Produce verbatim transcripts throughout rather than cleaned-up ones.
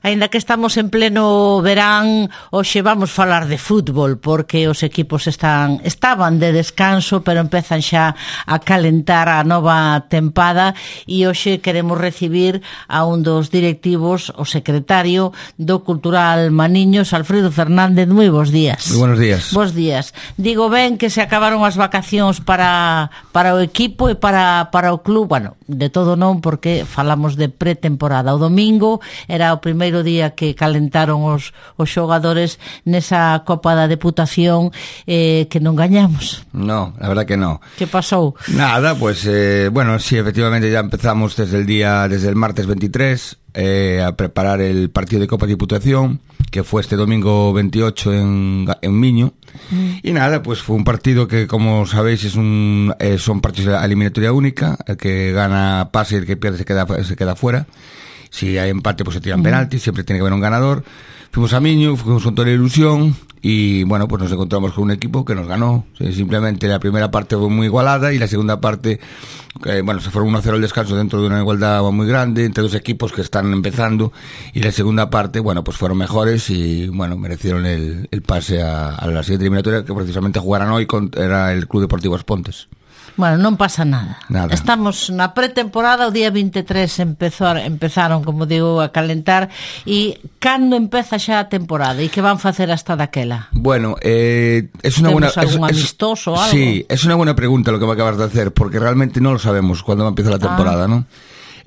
Aínda que estamos en pleno verán, hoxe vamos falar de fútbol, porque os equipos están estaban de descanso, pero empezan xa a calentar a nova tempada, e hoxe queremos recibir a un dos directivos, o secretario do Cultural Maniños, Alfredo Fernández. Moi bons días. Moi buenos días. Bos días. Digo ben que se acabaron as vacacións para, para o equipo e para, para o club. Bueno, de todo non, porque falamos de pretemporada. O domingo era o primeiro día que calentaron os, os xogadores nesa Copa da Deputación, eh, que non gañamos. No, la verdad que no. ¿Qué pasou? Nada, pues eh, bueno, sí, efectivamente ya empezamos desde el día, desde el martes veintitrés eh, a preparar el partido de Copa de Diputación, que fue este domingo veintiocho en, en Miño. Mm. Y nada, pues fue un partido que, como sabéis, es un eh, son partidos de eliminatoria única. El que gana pasa y el que pierde se queda, se queda fuera. Si hay empate, pues se tiran mm. penaltis, siempre tiene que haber un ganador. Fuimos a Miño, fuimos con toda la ilusión y bueno, pues nos encontramos con un equipo que nos ganó. Simplemente la primera parte fue muy igualada y la segunda parte, eh, bueno, se fueron uno a cero al descanso dentro de una igualdad muy grande entre dos equipos que están empezando, y la segunda parte, bueno, pues fueron mejores y bueno, merecieron el, el pase a, a la siguiente eliminatoria, que precisamente jugarán hoy contra el Club Deportivo As Pontes. Bueno, non pasa nada. nada. Estamos na pretemporada, o día veintitrés empezar, empezaron, como digo, a calentar. E cando empeza xa a temporada? E que van facer hasta daquela? Bueno, eh, es una buena... algún es, amistoso o algo? Sí, es una buena pregunta lo que me acabas de hacer, porque realmente no lo sabemos cuándo va a empezar la temporada, ah. ¿no?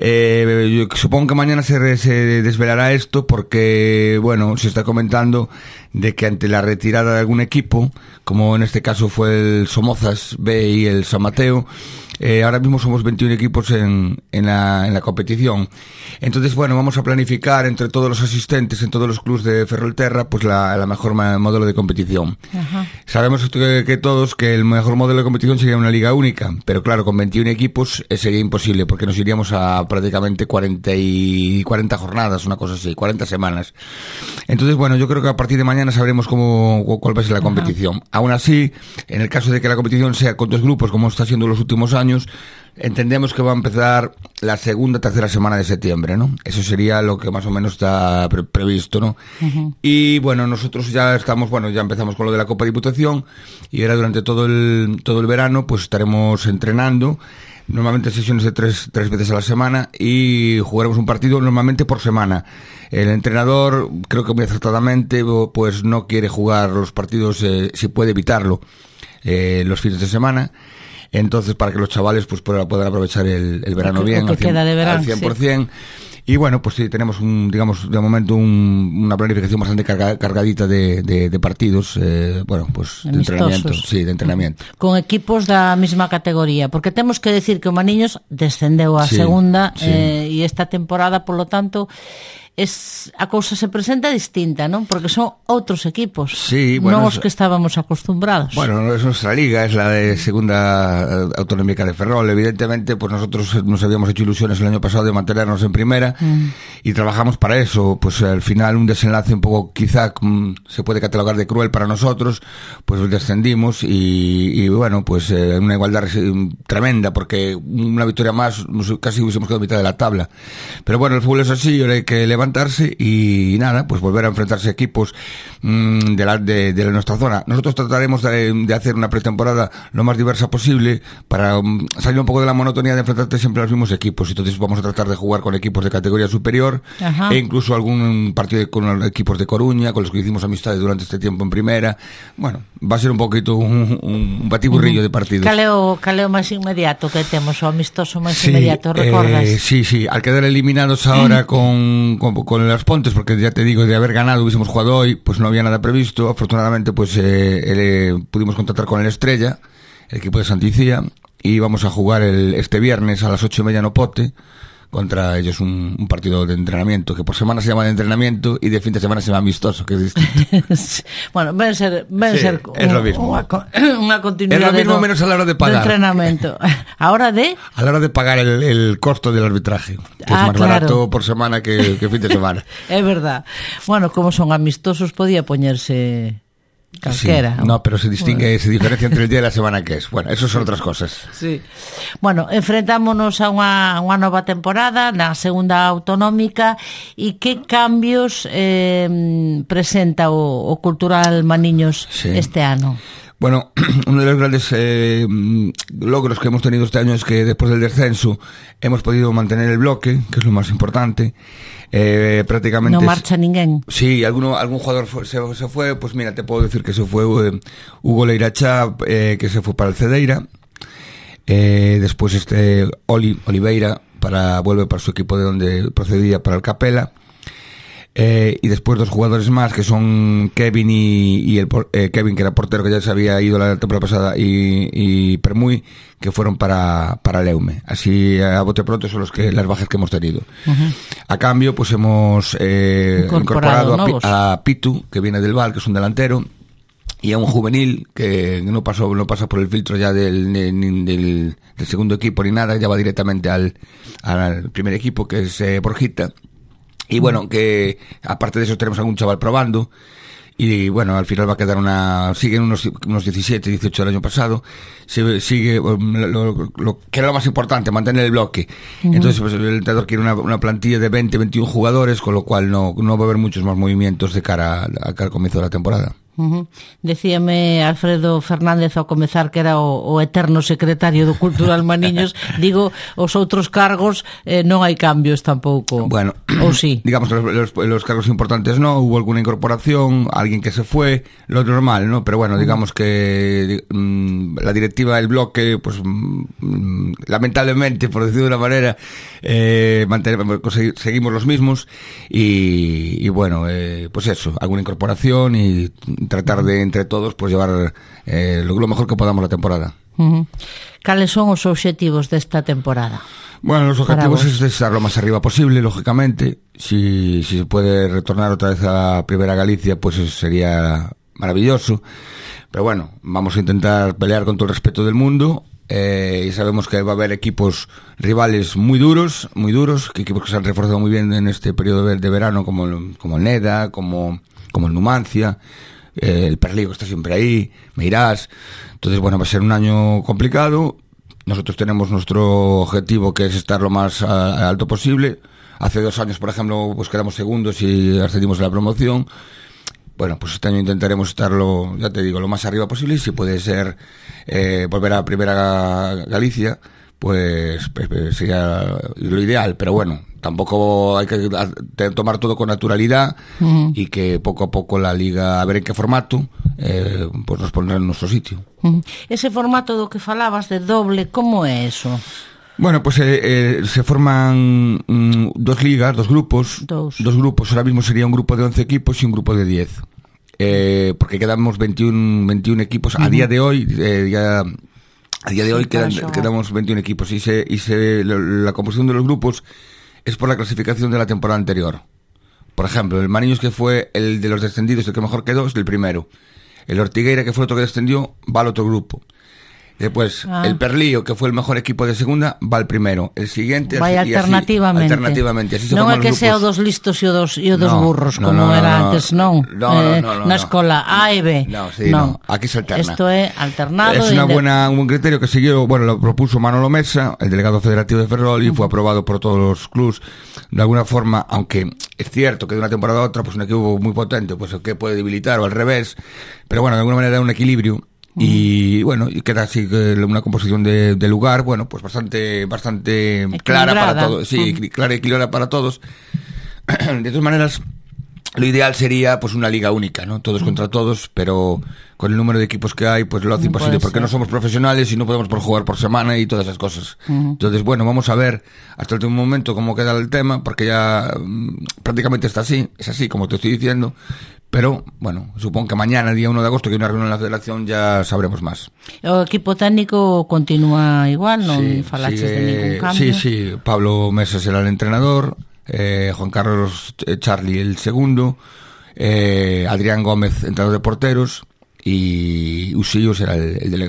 Eh, yo supongo que mañana se, se desvelará esto, porque, bueno, se está comentando de que ante la retirada de algún equipo, como en este caso fue el Somozas B y el San Mateo, eh, ahora mismo somos veintiún equipos en, en, la, en la competición. Entonces, bueno, vamos a planificar entre todos los asistentes en todos los clubes de Ferrolterra pues la, la mejor modelo de competición. Ajá. Sabemos que, que todos que el mejor modelo de competición sería una liga única, pero claro, con veintiún equipos eh, sería imposible, porque nos iríamos a prácticamente cuarenta y cuarenta jornadas, una cosa así, cuarenta semanas. Entonces, bueno, yo creo que a partir de mañana sabremos cómo, cuál va a ser la competición. Ajá. Aún así, en el caso de que la competición sea con dos grupos, como está siendo los últimos años, entendemos que va a empezar la segunda, tercera semana de septiembre, ¿no? Eso sería lo que más o menos está pre- previsto, ¿no? Uh-huh. Y bueno, nosotros ya estamos, bueno, ya empezamos con lo de la Copa Diputación, y ahora durante todo el, todo el verano, pues estaremos entrenando, normalmente sesiones de tres, tres veces a la semana, y jugaremos un partido normalmente por semana. El entrenador, creo que muy acertadamente, pues no quiere jugar los partidos, eh, si puede evitarlo, eh, los fines de semana. Entonces, para que los chavales pues puedan aprovechar el, el verano que, bien que al, cien, queda de verano, al cien por ciento. Sí. Y bueno, pues sí, tenemos un, digamos, de momento un, una planificación bastante carga, cargadita de, de, de partidos, eh, bueno, pues de entrenamiento, sí, de entrenamiento. Con equipos da mesma categoría, porque temos que decir que o Maniños descendeu a sí, segunda, sí. Eh, e esta temporada, polo tanto, es, a cousa se presenta distinta, non? Porque son outros equipos, sí, bueno, non os que estábamos acostumbrados. Bueno, no es nuestra liga, es la de segunda autonómica de Ferrol. Evidentemente, pues nosotros nos habíamos hecho ilusiones el año pasado de mantenernos en primera mm. y trabajamos para eso. Pues al final un desenlace un poco, quizá se puede catalogar de cruel para nosotros, pues descendimos y, y bueno, pues eh, una igualdad tremenda, porque una victoria más casi hubiésemos quedado a mitad de la tabla. Pero bueno, el fútbol es así, ahora hay que levantar y nada, pues volver a enfrentarse a equipos mmm, de, la, de, de nuestra zona. Nosotros trataremos de, de hacer una pretemporada lo más diversa posible para um, salir un poco de la monotonía de enfrentarte siempre a los mismos equipos. Entonces vamos a tratar de jugar con equipos de categoría superior. Ajá. E incluso algún partido de, con equipos de Coruña, con los que hicimos amistades durante este tiempo en primera. Bueno, va a ser un poquito un, un, un batiburrillo uh-huh. de partidos. Caleo, caleo máis inmediato que temos, o amistoso máis sí, inmediato, recordas? Eh, sí, sí, al quedar eliminados ahora con, con con las Pontes, porque ya te digo, de haber ganado hubiésemos jugado hoy, pues no había nada previsto. Afortunadamente pues eh, eh, pudimos contactar con el Estrella, el equipo de Santicía, y vamos a jugar el, este viernes a las ocho y media no Pote contra ellos un, un partido de entrenamiento, que por semana se llama de entrenamiento y de fin de semana se llama amistoso, que es distinto. Bueno, ven ser, ven sí, ser es un, lo mismo. Una, una continuidad. Es lo mismo de, menos a la hora de pagar. De entrenamiento. ¿A hora de? A la hora de pagar el, el costo del arbitraje, que ah, es más claro. barato por semana que, que fin de semana. Es verdad. Bueno, como son amistosos, podía poñerse calquera. Sí, no, pero se distingue, bueno. se diferencia entre el día y la semana que es. Bueno, eso son otras cosas. Sí. Bueno, enfrentámonos a unha, unha nova temporada na segunda autonómica e que cambios eh, presenta o, o Cultural Maniños sí. este ano? Bueno, uno de los grandes eh, logros que hemos tenido este año es que después del descenso hemos podido mantener el bloque, que es lo más importante. Eh, prácticamente no marcha ninguén. Sí, alguno, algún jugador fue, se, se fue, pues mira, te puedo decir que se fue eh, Hugo Leiracha, eh, que se fue para el Cedeira. Eh, después este Oli Oliveira para vuelve para su equipo de donde procedía, para el Capela. Eh, y después dos jugadores más que son Kevin y, y el eh, Kevin, que era portero, que ya se había ido la temporada pasada, y, y Permuy, que fueron para, para Leume. Así a bote pronto son los que las bajas que hemos tenido. Uh-huh. A cambio, pues hemos eh, incorporado, incorporado a, a Pitu, que viene del Val, que es un delantero, y a un juvenil que no pasó, no pasa por el filtro ya del, del, del, del segundo equipo ni nada, ya va directamente al, al primer equipo, que es eh, Borjita. Y bueno, que aparte de eso tenemos algún chaval probando y bueno, al final va a quedar una, siguen unos, unos diecisiete, dieciocho del año pasado, se, sigue lo, lo, lo que era lo más importante, mantener el bloque. Uh-huh. Entonces pues, el entrenador quiere una, una plantilla de veinte, veintiún jugadores, con lo cual no, no va a haber muchos más movimientos de cara, a, cara al comienzo de la temporada. Uh-huh. Decíame Alfredo Fernández ao comezar que era o, o eterno secretario do Cultural Maniños. Digo, os outros cargos eh, non hai cambios tampouco. Bueno, ou sí. Digamos que los, los, los cargos importantes no, hubo alguna incorporación, alguien que se fue, lo normal, ¿no? Pero bueno, digamos que mmm, la directiva del bloque, pues mmm, lamentablemente, por decirlo de una manera, eh, mantenemos, seguimos los mismos y, y bueno, eh, pues eso, alguna incorporación y tratar de entre todos pues llevar eh, lo, lo mejor que podamos la temporada. Uh-huh. ¿Cales son os obxectivos desta temporada? Bueno, los objetivos es estar lo más arriba posible, lógicamente. Si, si se puede retornar otra vez a Primera Galicia, pues eso sería maravilloso. Pero bueno, vamos a intentar pelear con todo el respeto del mundo. Eh, y sabemos que va a haber equipos rivales muy duros, muy duros, que equipos que se han reforzado muy bien en este periodo de, de verano, como el, como el Neda, como, como el Numancia, eh, el Perlío, que está siempre ahí, Meirás. Entonces, bueno, va a ser un año complicado. Nosotros tenemos nuestro objetivo, que es estar lo más a, a alto posible. Hace dos años, por ejemplo, pues quedamos segundos y ascendimos a la promoción. Bueno, pues este año intentaremos estarlo, ya te digo, lo más arriba posible. Y si puede ser eh, volver a Primera Galicia, pues, pues sería lo ideal. Pero bueno, tampoco hay que tomar todo con naturalidad. Uh-huh. Y que poco a poco la Liga, a ver en qué formato, eh, pues nos pondrá en nuestro sitio. Uh-huh. Ese formato do que falabas de doble, ¿cómo é eso? Bueno, pues eh, eh, se forman mm, dos ligas, dos grupos, dos. dos grupos. Ahora mismo sería un grupo de once equipos y un grupo de diez. Eh, porque quedamos veintiún, veintiún equipos. Uh-huh. A día de hoy, eh, ya, a día de hoy sí, quedan, quedamos veintiún equipos y se, y se, la, la composición de los grupos es por la clasificación de la temporada anterior. Por ejemplo, el Maniños, que fue el de los descendidos, el que mejor quedó, es el primero. El Ortigueira, que fue otro que descendió, va al otro grupo. Después, ah. el Perlío, que fue el mejor equipo de segunda, va al primero. El siguiente... Vai así, alternativamente. Así, alternativamente. Así se non é que grupos. sea o dos listos e o dos, e o dos no, burros, no, como no, era no, antes, non? No, eh, no, no, no. Na escola A e B. No, sí, no. no. Aquí se alterna. Esto é alternado. Es una buena, un buen criterio que siguió, bueno, lo propuso Manolo Mesa, el delegado federativo de Ferrol, y uh-huh. fue aprobado por todos los clubs. De alguna forma, aunque es cierto que de una temporada a otra, pues un equipo muy potente, pues que puede debilitar o al revés, pero bueno, de alguna manera da un equilibrio. Y bueno, y queda así una composición de, de lugar, bueno, pues bastante bastante clara para todos, sí, uh-huh. clara y equilibrada para todos. De todas maneras, lo ideal sería pues una liga única, ¿no? Todos uh-huh. contra todos, pero con el número de equipos que hay, pues lo hace no imposible, porque no somos profesionales y no podemos por jugar por semana y todas esas cosas. Uh-huh. Entonces, bueno, vamos a ver hasta el último momento cómo queda el tema, porque ya mmm, prácticamente está así, es así como te estoy diciendo. Pero, bueno, supongo que mañana, día uno de agosto, que hay una reunión en la Federación, ya sabremos más. O equipo técnico continúa igual, non sí, falaches sí, de ningún cambio? Sí, sí, Pablo Mesa será el entrenador, eh, Juan Carlos eh, Charlie el segundo, eh, Adrián Gómez, entrenador de porteros, y Usillo será el, el delegado.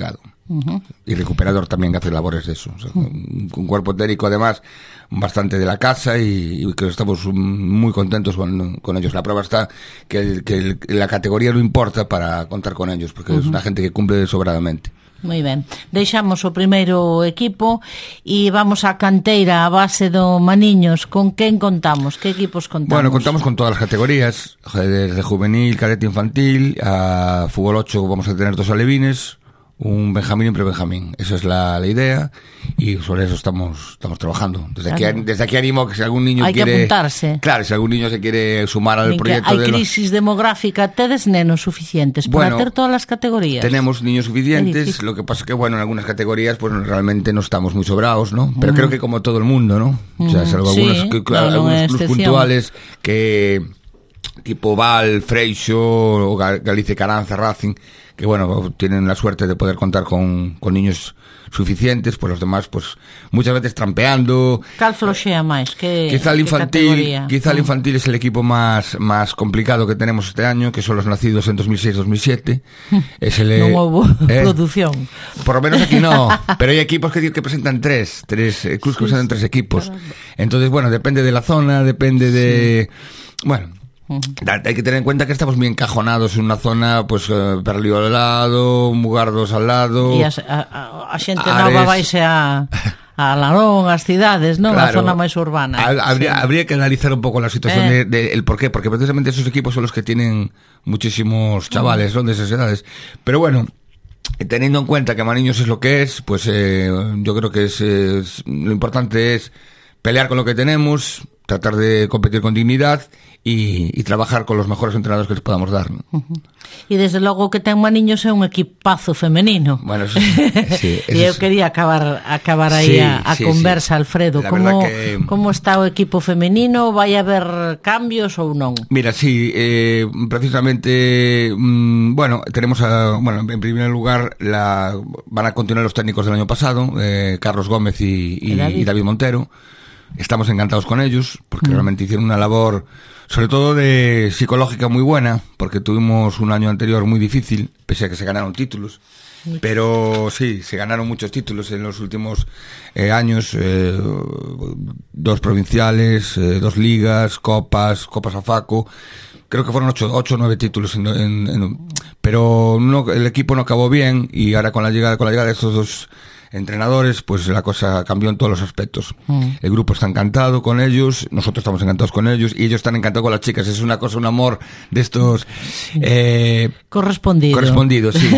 Uh-huh. Y recuperador también que hace labores de eso. O sea, uh-huh. un, un cuerpo técnico además bastante de la casa y, y que estamos muy contentos con, con ellos. La prueba está que, el, que el, la categoría no importa para contar con ellos, porque uh-huh. es una gente que cumple sobradamente. Moi ben, deixamos o primeiro equipo e vamos á canteira a base do Maniños. Con quen contamos? Que equipos contamos? Bueno, contamos con todas as categorías, desde juvenil, cadete, infantil, a fútbol ocho vamos a tener dos alevines, un benjamín y un prebenjamín. Esa es la, la idea y sobre eso estamos estamos trabajando. Desde claro. aquí desde aquí animo que si algún niño hay quiere... Hay que apuntarse. Claro, si algún niño se quiere sumar al proyecto... Hay de crisis los... demográfica, ¿tedes nenos suficientes bueno, para ter todas las categorías? Tenemos niños suficientes, lo que pasa que, bueno, en algunas categorías pues realmente no estamos muy sobrados, ¿no? Pero mm. creo que como todo el mundo, ¿no? Mm. O sea, salvo sí, algunos, que, no, algunos no clubs puntuales que... tipo Val, Freixo, o Galicia Caranza, Racing, que bueno, tienen la suerte de poder contar con, con niños suficientes, pues los demás pues muchas veces trampeando. Cal floxea máis? Que, quizá el infantil, quizá el mm. infantil es el equipo más más complicado que tenemos este año, que son los nacidos en dos mil seis dos mil siete. Es el, non houve eh, producción. Por lo menos aquí no, pero hay equipos que, que presentan tres, tres eh, clubs que presentan tres equipos. Entonces, bueno, depende de la zona, depende de sí. bueno, hay que tener en cuenta que estamos bien encajonados en una zona, pues, uh, Perlío al lado, Mugardos al lado. E a, a, a xente nova vaise a, a Larón, as cidades, non? Claro, a zona máis urbana. Habría, sí. habría que analizar un poco la situación eh. de, de el por qué, porque precisamente esos equipos son los que tienen muchísimos chavales, ¿no? De esas edades. Pero bueno, teniendo en cuenta que Maniños es lo que es, pues eh, yo creo que es, es lo importante es pelear con lo que tenemos, tratar de competir con dignidad y, y trabajar con los mejores entrenadores que les podamos dar, ¿no? Uh-huh. E desde logo que ten Maniños é un equipazo femenino. Bueno, sí, sí, e eu quería acabar acabar aí sí, a, a sí, conversa, sí. Alfredo. Como, que... como está o equipo femenino? Vai haber cambios ou non? Mira, sí, eh, precisamente, mmm, bueno, tenemos a, bueno, en primer lugar la, van a continuar los técnicos del año pasado, eh, Carlos Gómez y, y, David? y David Montero. Estamos encantados con ellos porque mm. realmente hicieron una labor, sobre todo de psicológica, muy buena, porque tuvimos un año anterior muy difícil, pese a que se ganaron títulos. Pero sí, se ganaron muchos títulos en los últimos eh, años, eh, dos provinciales, eh, dos ligas, copas, copas a Faco. Creo que fueron ocho, ocho o nueve títulos, en, en, en, pero no, el equipo no acabó bien y ahora con la llegada, con la llegada de estos dos entrenadores, pues la cosa cambió en todos los aspectos. Mm. El grupo está encantado con ellos, nosotros estamos encantados con ellos y ellos están encantados con las chicas. Es una cosa, un amor de estos sí. eh, correspondido. Correspondido, sí.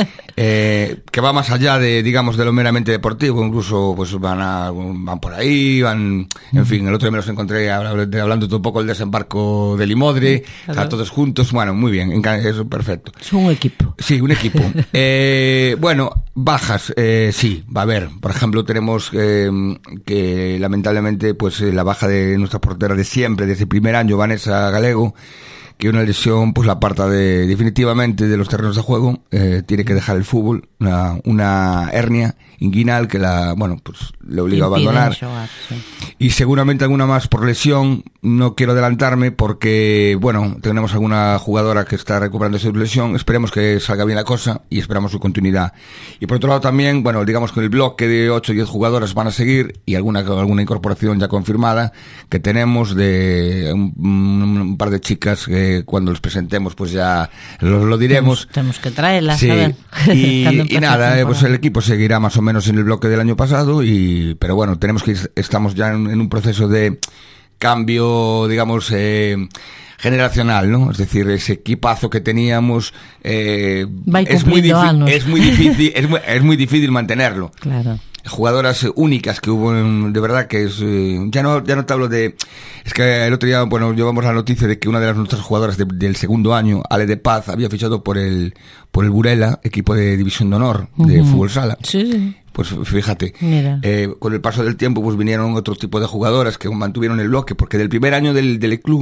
eh, que va más allá de, digamos, de lo meramente deportivo. Incluso, pues van a, van por ahí, van, en mm. fin. El otro día me los encontré hablando un poco del desembarco de Limodre, claro. Estar todos juntos. Bueno, muy bien, eso perfecto. Es un equipo. Sí, un equipo. eh, bueno, bajas, eh, sí. Va a haber, por ejemplo, tenemos eh, que lamentablemente pues la baja de nuestra portera de siempre, desde el primer año, Vanessa Galego, que una lesión pues la aparta de, definitivamente de los terrenos de juego, eh, tiene que dejar el fútbol, una, una hernia inguinal que la, bueno, pues le obliga a abandonar. Jugar, sí. Y seguramente alguna más por lesión, no quiero adelantarme porque, bueno, tenemos alguna jugadora que está recuperando esa lesión, esperemos que salga bien la cosa y esperamos su continuidad. Y por otro lado también, bueno, digamos que el bloque de ocho o diez jugadoras van a seguir y alguna, alguna incorporación ya confirmada que tenemos de un, un par de chicas que cuando los presentemos pues ya lo, lo diremos. Tenemos, tenemos que traerlas, sí. A ver. Y, y nada, eh, pues el equipo seguirá más o menos en el bloque del año pasado y, pero bueno, tenemos que ir, estamos ya en, en un proceso de cambio, digamos, eh, generacional, ¿no? Es decir, ese equipazo que teníamos eh, es muy difícil, es muy difícil, es muy, es muy difícil mantenerlo. Claro. Jugadoras únicas que hubo, en, de verdad que es, eh, ya no, ya no te hablo de, es que el otro día, bueno, llevamos la noticia de que una de las nuestras jugadoras de, del segundo año, Ale de Paz, había fichado por el, por el Burela, equipo de División de Honor, de uh-huh. fútbol sala. Sí, sí. Pues fíjate, eh, con el paso del tiempo pues vinieron otro tipo de jugadoras que mantuvieron el bloque, porque del primer año del, del club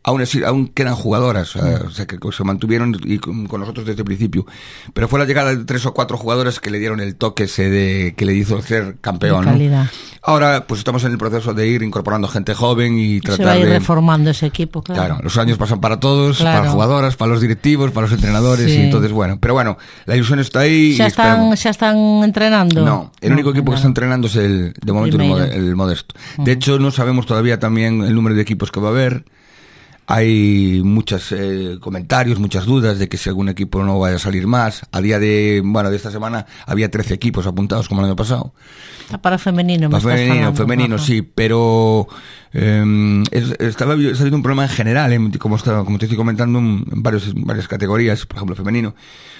aún, es, aún quedan jugadoras, uh, o sea, que se mantuvieron y con, con nosotros desde el principio. Pero fue la llegada de tres o cuatro jugadoras que le dieron el toque ese de, que le hizo ser campeón, ¿no? Ahora, pues estamos en el proceso de ir incorporando gente joven y tratar se va a ir de... reformando ese equipo, claro. Claro, los años pasan para todos, claro. para las jugadoras, para los directivos, para los entrenadores, sí. Y entonces, bueno, pero bueno, la ilusión está ahí. ¿Ya, y están, ¿ya están entrenando? No, el no, único equipo claro. que está entrenando es el, de momento, el, mode, el Modesto. Uh-huh. De hecho, no sabemos todavía también el número de equipos que va a haber. Hay muchos eh, comentarios, muchas dudas de que si algún equipo no vaya a salir más. A día de, bueno, de esta semana había trece equipos apuntados como el año pasado. Para femenino, para me femenino, estás femenino, ajá. Sí, pero eh, es, estaba saliendo un problema en general, eh, como, estaba, como te estoy comentando, en varios, varias categorías, por ejemplo, femenino.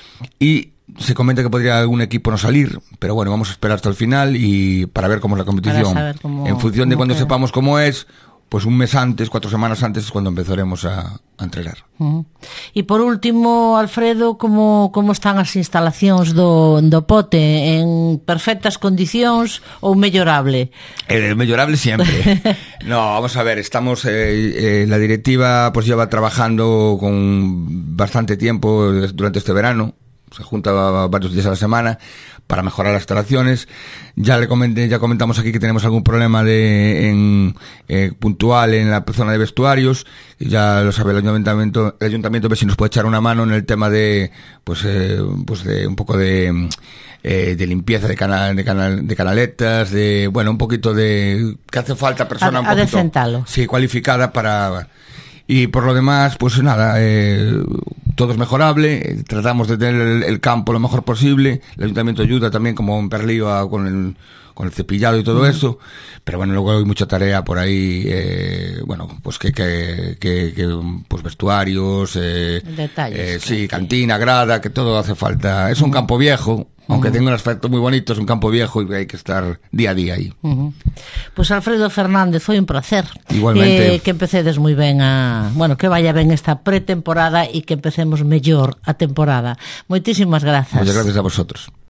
Y se comenta que podría algún equipo no salir, pero bueno, vamos a esperar hasta el final y para ver cómo es la competición. Cómo, en función de cuando queda. sepamos cómo es, pues un mes antes, cuatro semanas antes es cuando empezaremos a, a entrenar. Uh-huh. E por último, Alfredo, como, como están as instalacións do, do Pote? En perfectas condicións ou mellorable? Eh, mellorable siempre. No, vamos a ver, estamos, eh, eh, la directiva pues lleva trabajando con bastante tiempo durante este verano. Se junta varios días a la semana para mejorar las instalaciones. Ya le comenté, ya comentamos aquí que tenemos algún problema de en, eh, puntual en la zona de vestuarios. Ya lo sabe el ayuntamiento, el ayuntamiento ve si nos puede echar una mano en el tema de, pues, eh, pues de un poco de, eh, de limpieza de canal, de canal, de canaletas, de, bueno, un poquito de, que hace falta persona a, un poquito, adecentalo. Sí, cualificada para. Y por lo demás, pues nada, eh, todo es mejorable, eh, tratamos de tener el, el campo lo mejor posible, el ayuntamiento ayuda también como un perlío a, con, el, con el cepillado y todo uh-huh. eso, pero bueno, luego hay mucha tarea por ahí, eh, bueno, pues que, que, que, que pues vestuarios, eh, detalles, eh, sí, cantina, grada, que todo hace falta, es un uh-huh. campo viejo. Aunque uh-huh. tenga un aspecto muy bonito, es un campo viejo y hay que estar día a día aí. Uh-huh. Pues Alfredo Fernández, foi un placer. Igualmente. Eh, que empecedes moi ben a... Bueno, que vaya ben esta pretemporada e que empecemos mellor a temporada. Moitísimas grazas. Moitas gracias a vosotros.